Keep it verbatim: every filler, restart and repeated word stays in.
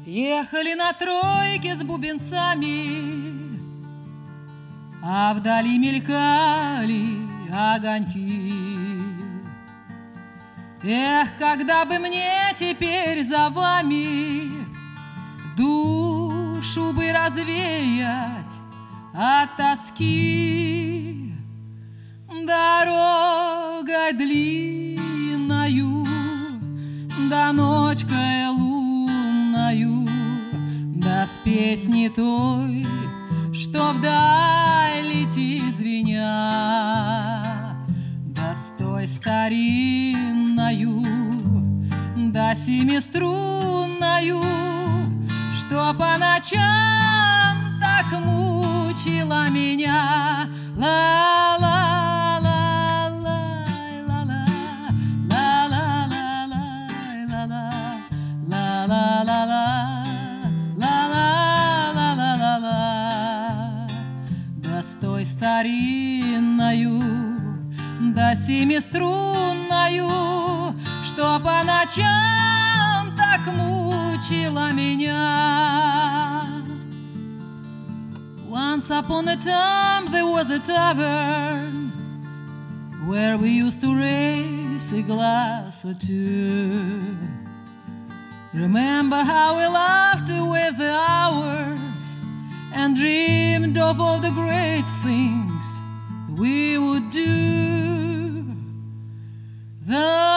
Ехали на тройке с бубенцами, а вдали мелькали огоньки. Эх, когда бы мне теперь за вами душу бы развеять от тоски. Дорогой длинною, да ночкой лунною, да с песней той, что вдаль летит звеня, да с той старинною, да семиструнною, что по ночам так мучила меня. Ла-ла, ла-ла, ла-ла, ла-ла, ла-ла, ла-ла, ла-ла, ла-ла, ла-ла, да с той старинною, да семиструнною, что по ночам так мучила меня. Once upon a time there was a tavern where we used to raise a glass or two. Remember how we laughed away the hours and dreamed of all the great things we would do. The